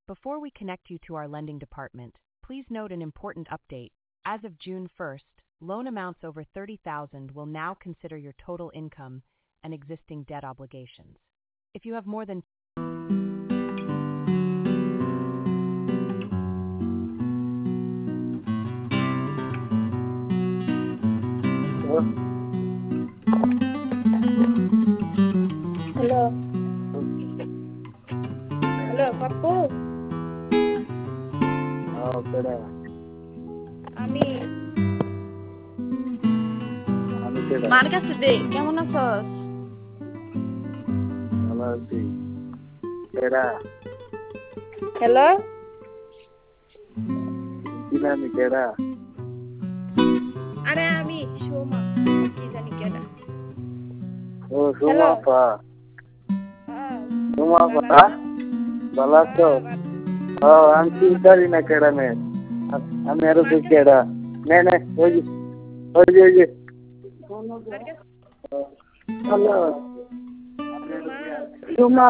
Before we connect you to our lending department, please note an important update. As of June 1st, loan amounts over $30,000 will now consider your total income and existing debt obligations. If you have more than hello hello Pappu আমি মার কাছে দে কেমন আছস hello আরে আমি সোমা কি জানি কেডা ও সোমা আপা সোমা আপা ভালো আছো আমি চিন্তারি না কেডা নে আমি আরো কেডা নে নে ওই যে হ্যালো সোমা